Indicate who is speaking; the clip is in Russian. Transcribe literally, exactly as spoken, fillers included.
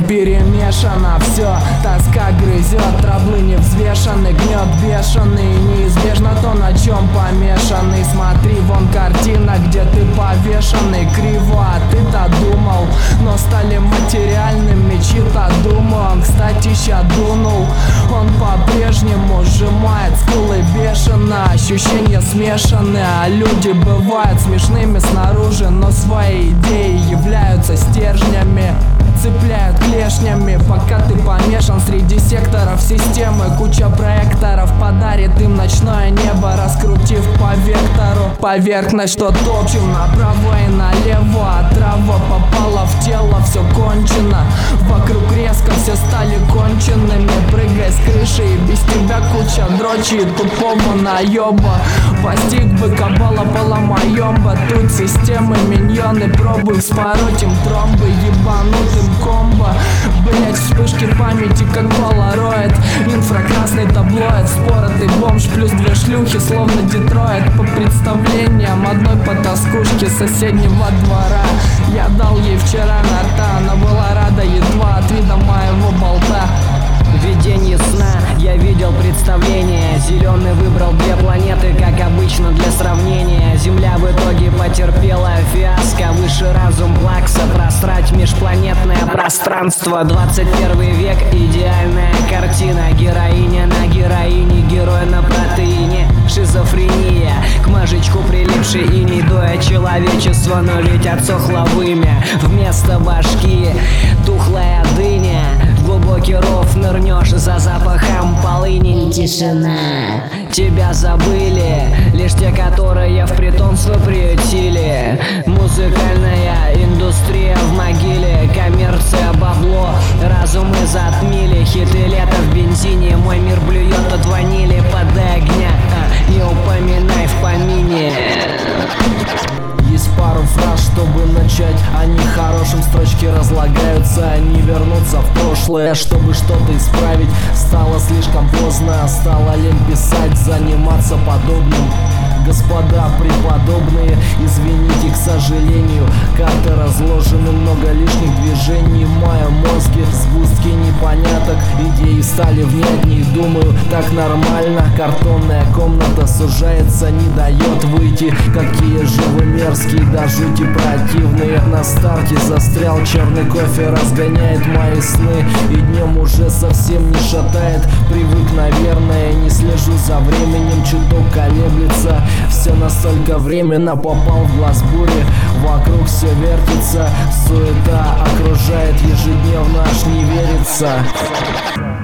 Speaker 1: перемешано все, тоска грызет, траблы не взвешаны, гнет бешеный, неизбежно то, на чем помешанный. Смотри, вон картина, где ты повешенный, криво, а ты-то думал, но стали материальными чьи-то думы. Он, кстати, ща дунул, он по-прежнему сжимает скулы бешено. Ощущения смешаны, а люди бывают смешными снаружи, но свои идеи являются стержнями, цепляют клешнями. Пока ты помешан среди секторов системы, куча проекторов подарит им ночное небо, раскрутив по вектору поверхность, что топчем направо и налево. А трава попала в тело, все кончено, вокруг резко все стали конченными. Прыгай с крыши, и без тебя куча дрочи и тупого наеба. Постиг бы кабала поломаемба, тут системы миньоны, пробуй вспороть им тромбы ебанутым комбо. Блять, вспышки памяти как полароид, инфракрасный таблоид, споротый бомж плюс две шлюхи, словно Детройт. По представлениям одной потаскушки соседнего двора я дал ей вчера нарта, она была рада едва от вида моего болта.
Speaker 2: В видении сна я видел представление. Зеленый выбрал две планеты, как обычно, для сравнения. Земля в итоге потерпела фиаско. Выше разум Плакса, просрать межпланетное пространство. двадцать первый век, идеальная картина. Героиня на героине, герой на протеине. Шизофрения, к мажечку прилипший иней, дуя человечество, но ведь отсохло вымя. Вместо башки тухлая дыня. Глубокий ров, нырнешь за запахом полыни.
Speaker 3: Тишина.
Speaker 2: Тебя забыли лишь те, которые в притонство приютили. Музыкальная индустрия в могиле, коммерция, бабло, разумы затмили. Хиты лета в бензине, мой мир блюет от ванили. Подай огня, а, не упоминай в помине.
Speaker 1: Есть пару фраз, чтобы начать, они хорошим, строчки разлагаются, они вернутся в прошлое, чтобы что-то исправить. Стало слишком поздно, стало лень писать, заниматься подобным. Господа преподобные, извините, к сожалению, карты разложены, много лишних движений. В моем мозге сгустки непоняток, идеи стали внятней. Думаю, так нормально, картонная комната сужается, не дает выйти. Какие же вы мерзкие, до жути противные. На старте застрял, черный кофе разгоняет мои сны, и днем уже совсем не шатает. Привык, наверное, не слежу за временем, чуток колеблется. Все настолько временно, попал в глаз бури. Вокруг все вертится, суета окружает ежедневно, аж не верится.